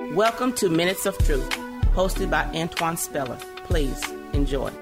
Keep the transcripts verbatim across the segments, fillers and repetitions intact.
Welcome to Minutes of Truth, hosted by Antoine Speller. Please enjoy.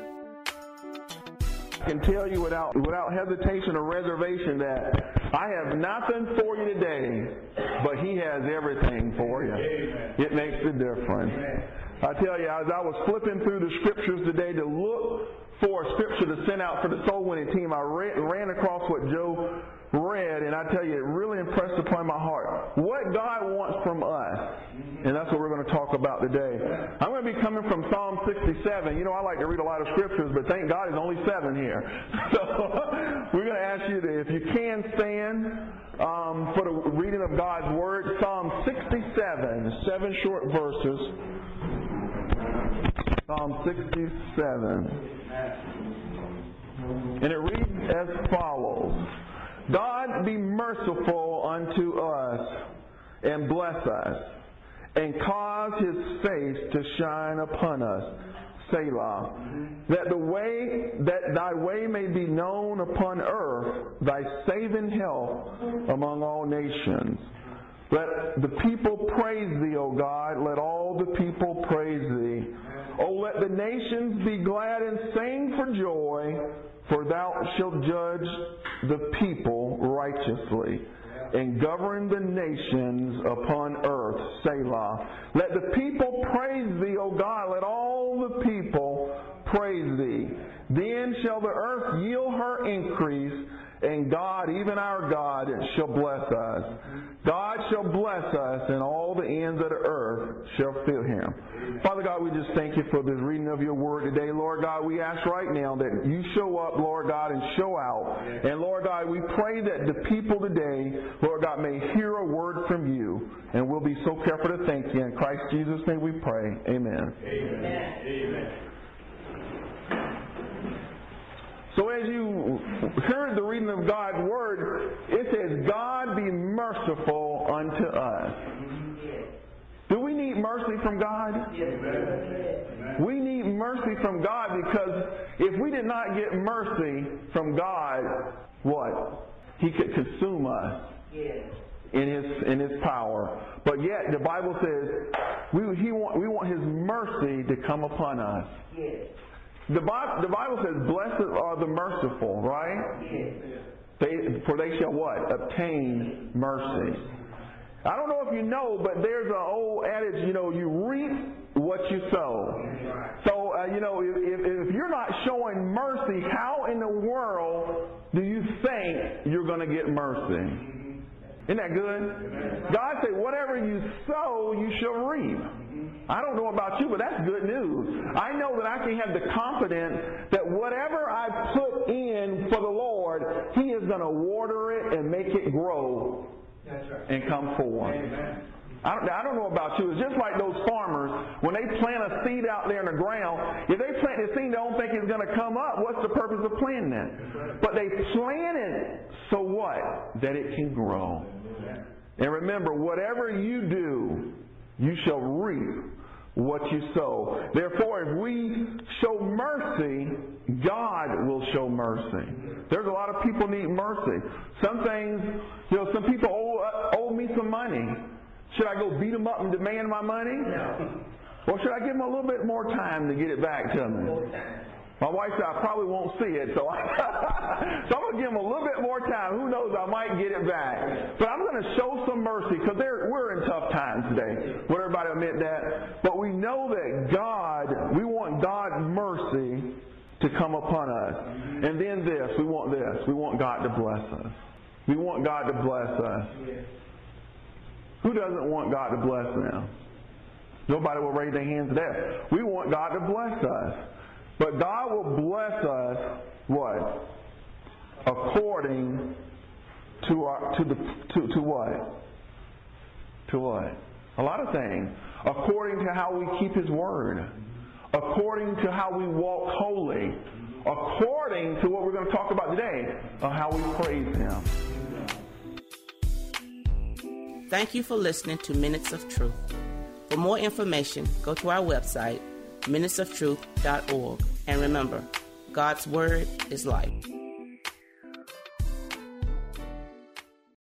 I can tell you without without hesitation or reservation that I have nothing for you today, but He has everything for you. Amen. It makes a difference. Amen. I tell you, as I was flipping through the scriptures today to look for a scripture to send out for the soul winning team, I ran, ran across what Joe read, and I tell you, it really impressed upon my heart what God wants from us. And that's what we're going to talk about today. I'm going to be coming from Psalm sixty-seven. You know, I like to read a lot of scriptures, but thank God there's only seven here. So we're going to ask you to, if you can, stand um, for the reading of God's Word. Psalm sixty-seven, seven short verses. Psalm sixty-seven. And it reads as follows. God be merciful unto us and bless us, and cause His face to shine upon us, Selah. That the way that Thy way may be known upon earth, Thy saving help among all nations. Let the people praise Thee, O God. Let all the people praise Thee. O let the nations be glad and sing for joy, for Thou shalt judge the people righteously, and govern the nations upon earth, Selah. Let the people praise Thee, O God. Let all the people praise Thee. Then shall the earth yield her increase, and God, even our God, shall bless us. God shall bless us, and all the ends of the earth shall fear Him. Father God, we just thank You for this reading of Your Word today. Lord God, we ask right now that You show up, Lord God, and show out. And Lord God, we pray that the people today, Lord God, may hear a word from You, and we'll be so careful to thank You. In Christ Jesus' name we pray. Amen. Amen. Amen. So as you heard the reading of God's Word, it says, God be merciful unto us. Do we need mercy from God? Yes. We need mercy from God, because if we did not get mercy from God, what? He could consume us. Yes. In his in his power. But yet the Bible says we he want we want His mercy to come upon us. Yes. The Bible, the Bible says, blessed are the merciful, right? Yes. They, for they shall what? Obtain mercy. I don't know if you know, but there's an old adage, you know, you reap what you sow. So, uh, you know, if, if, if you're not showing mercy, how in the world do you think you're going to get mercy? Isn't that good? God said, whatever you sow, you shall reap. I don't know about you, but that's good news. I know that I can have the confidence that whatever I put in for the Lord, He is going to water it and make it grow and come forth. I don't, I don't know about you. It's just like those farmers, when they plant a seed out there in the ground, if they plant the seed and don't think it's going to come up, what's the purpose of planting it? But they plant it so what? That it can grow. And remember, whatever you do, you shall reap what you sow. Therefore, if we show mercy, God will show mercy. There's a lot of people need mercy. Some things, you know, some people owe, uh, owe me some money. Should I go beat them up and demand my money? No. Or should I give them a little bit more time to get it back to me? My wife said I probably won't see it, so, I, so I'm going to give them a little bit more time. Who knows, I might get it back. But I'm going to show some mercy, because we're in tough times today. Would everybody admit that? But we know that God, we want God's mercy to come upon us. And then this, we want this. We want God to bless us. We want God to bless us. Who doesn't want God to bless them? Nobody will raise their hands there. We want God to bless us. But God will bless us, what? According to our, to the, to, to what? To what? A lot of things. According to how we keep His Word. According to how we walk holy. According to what we're going to talk about today, of how we praise Him. Thank you for listening to Minutes of Truth. For more information, go to our website, minutes of truth dot org. And remember, God's Word is life.